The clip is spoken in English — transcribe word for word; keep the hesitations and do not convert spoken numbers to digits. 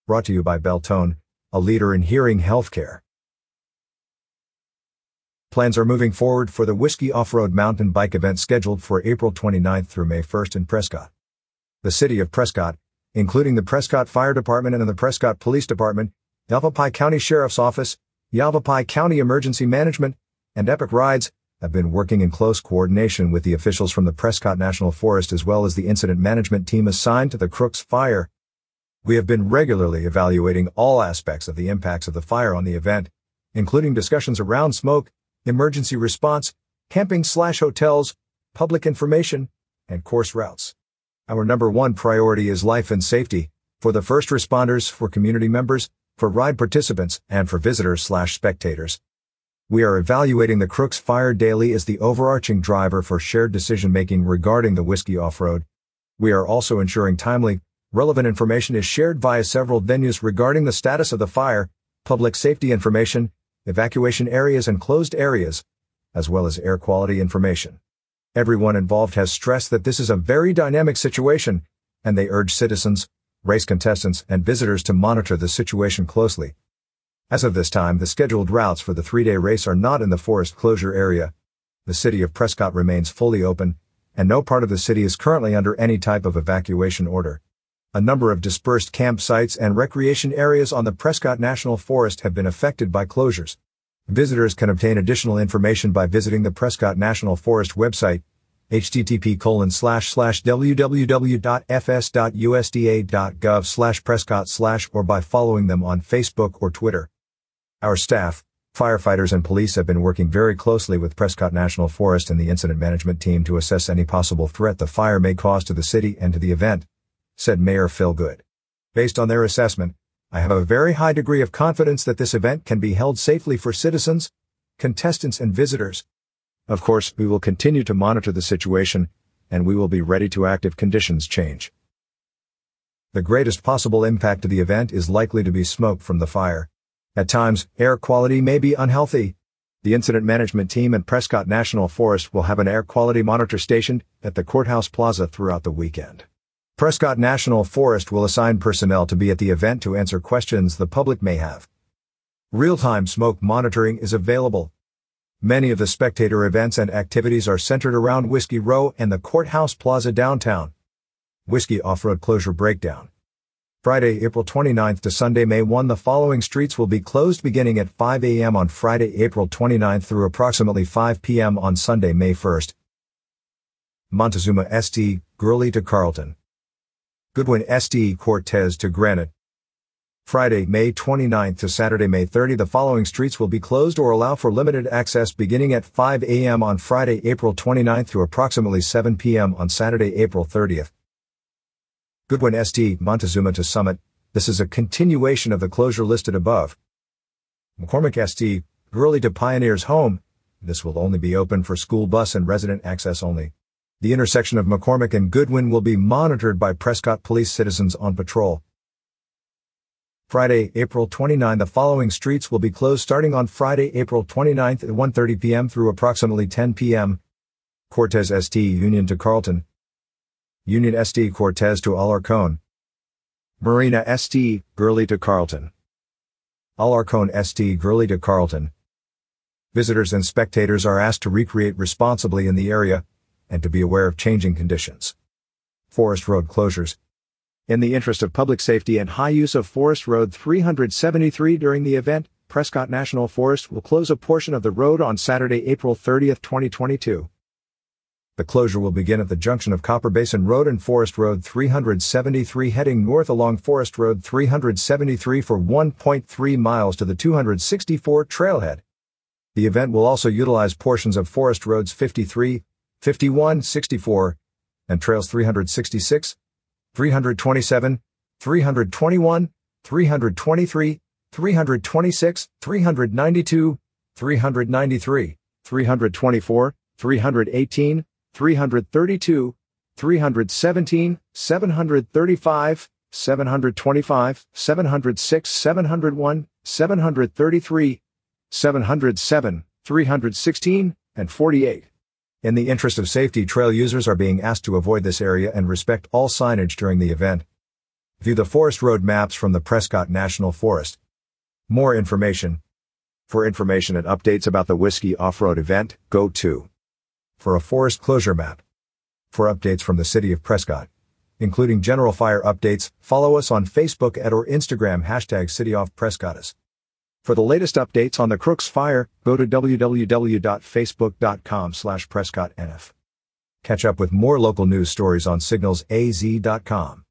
Brought to you by Beltone, a leader in hearing healthcare. Plans are moving forward for the Whiskey Off-Road Mountain Bike event scheduled for April twenty-ninth through May first in Prescott. The City of Prescott, including the Prescott Fire Department and the Prescott Police Department, Yavapai County Sheriff's Office, Yavapai County Emergency Management, and Epic Rides, have been working in close coordination with the officials from the Prescott National Forest as well as the incident management team assigned to the Crooks Fire. We have been regularly evaluating all aspects of the impacts of the fire on the event, including discussions around smoke, emergency response, camping slash hotels, public information, and course routes. Our number one priority is life and safety, for the first responders, for community members, for ride participants, and for visitors slash spectators. We are evaluating the Crooks Fire daily as the overarching driver for shared decision-making regarding the Whiskey Off-Road. We are also ensuring timely, relevant information is shared via several venues regarding the status of the fire, public safety information, evacuation areas and closed areas, as well as air quality information. Everyone involved has stressed that this is a very dynamic situation, and they urge citizens, race contestants, and visitors to monitor the situation closely. As of this time, the scheduled routes for the three-day race are not in the forest closure area. The City of Prescott remains fully open, and no part of the city is currently under any type of evacuation order. A number of dispersed campsites and recreation areas on the Prescott National Forest have been affected by closures. Visitors can obtain additional information by visiting the Prescott National Forest website, h t t p colon slash slash w w w dot f s dot u s d a dot gov slash prescott slash or by following them on Facebook or Twitter. Our staff, firefighters and police have been working very closely with Prescott National Forest and the incident management team to assess any possible threat the fire may cause to the city and to the event, said Mayor Phil Good. Based on their assessment, I have a very high degree of confidence that this event can be held safely for citizens, contestants and visitors. Of course, we will continue to monitor the situation, and we will be ready to act if conditions change. The greatest possible impact to the event is likely to be smoke from the fire. At times, air quality may be unhealthy. The incident management team and Prescott National Forest will have an air quality monitor stationed at the Courthouse Plaza throughout the weekend. Prescott National Forest will assign personnel to be at the event to answer questions the public may have. Real-time smoke monitoring is available. Many of the spectator events and activities are centered around Whiskey Row and the Courthouse Plaza downtown. Whiskey Off-Road Closure Breakdown. Friday, April twenty-ninth to Sunday, May first, the following streets will be closed beginning at five a m on Friday, April twenty-ninth through approximately five p m on Sunday, May first. Montezuma S T, Gurley to Carlton. Goodwin S T, Cortez to Granite. Friday, May twenty-ninth to Saturday, May thirtieth, the following streets will be closed or allow for limited access beginning at five a m on Friday, April twenty-ninth through approximately seven p m on Saturday, April thirtieth. Goodwin S T, Montezuma to Summit. This is a continuation of the closure listed above. McCormick S T, Gurley to Pioneers Home. This will only be open for school bus and resident access only. The intersection of McCormick and Goodwin will be monitored by Prescott Police citizens on patrol. Friday, April twenty-ninth, the following streets will be closed starting on Friday, April twenty-ninth at one thirty p m through approximately ten p m Cortez S T, Union to Carlton. Union S T, Cortez to Alarcon. Marina S T, Gurley to Carlton. Alarcon S T, Gurley to Carlton. Visitors and spectators are asked to recreate responsibly in the area, and to be aware of changing conditions. Forest Road closures. In the interest of public safety and high use of Forest Road three seventy-three during the event, Prescott National Forest will close a portion of the road on Saturday, April thirtieth, twenty twenty-two. The closure will begin at the junction of Copper Basin Road and Forest Road three seventy-three heading north along Forest Road three seventy-three for one point three miles to the two sixty-four trailhead. The event will also utilize portions of Forest Roads fifty-three, fifty-one, sixty-four, and Trails three sixty-six, three twenty-seven, three twenty-one, three twenty-three, three twenty-six, three ninety-two, three ninety-three, three twenty-four, three eighteen, three thirty-two, three seventeen, seven thirty-five, seven twenty-five, seven oh six, seven oh one, seven thirty-three, seven oh seven, three sixteen, and forty-eight. In the interest of safety, trail users are being asked to avoid this area and respect all signage during the event. View the forest road maps from the Prescott National Forest. More information. For information and updates about the Whiskey Off-Road event, go to For a forest closure map. For updates from the City of Prescott, including general fire updates, follow us on Facebook at or Instagram hashtag CityOfPrescottus. For the latest updates on the Crooks Fire, go to w w w dot facebook dot com slash prescott n f. Catch up with more local news stories on signals a z dot com.